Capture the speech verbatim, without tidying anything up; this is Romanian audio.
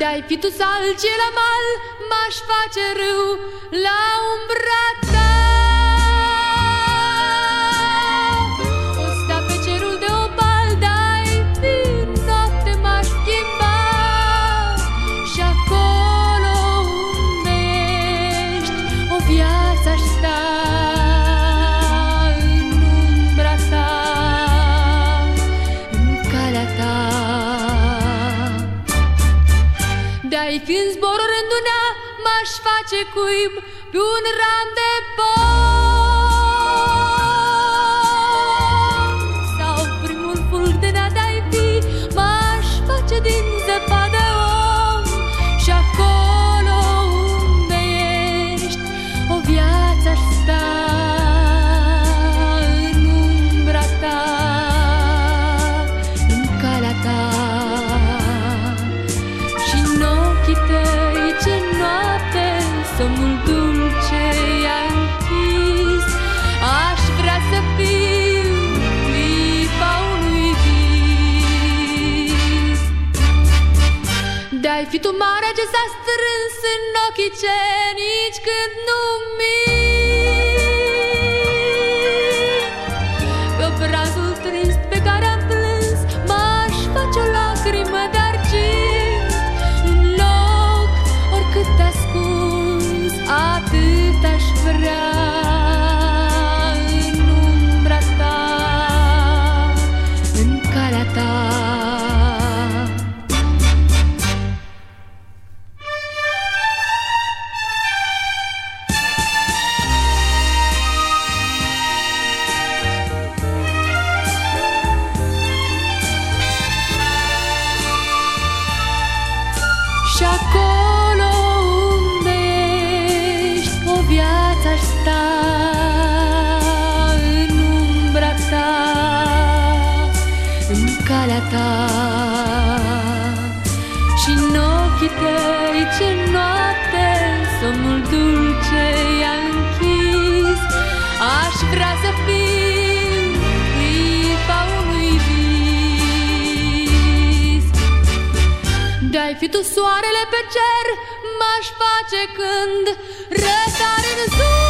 De-ai fi tu salce la mal, m-aș face râu la umbra ta. O sta pe cerul de opal, de-ai fi noapte, m-aș schimba. Și acolo unde ești, o viață-aș sta în umbra ta, în calea ta. De-ai fi în zbor rândunea, m-aș face cuib pe un ram de pom. Sau primul fulg de nea de-ai fi, m-aș face din zăpadă om. Și acolo unde ești, o viață-aș sta în umbra ta, în calea ta. Tăi, ce noapte, somnul dulce i-a închis. Aș vrea să fiu clipa unui vis. De-ai fi tu marea ce s-a strâns în ochii ce nici când nu mint. Că obrazul trist pe care am plâns, m-aș face o lacrimă de argint. Cât ascuns, atât aș vrea în umbra ta, în calea ta. Și acolo viața-aș sta în umbra ta, în calea ta. Și-n ochii tăi, ce noapte, somnul dulce i-a închis. Aș vrea să fiu clipa unui vis. De-ai fi tu soarele pe cer, m-aș face când răsare în zon.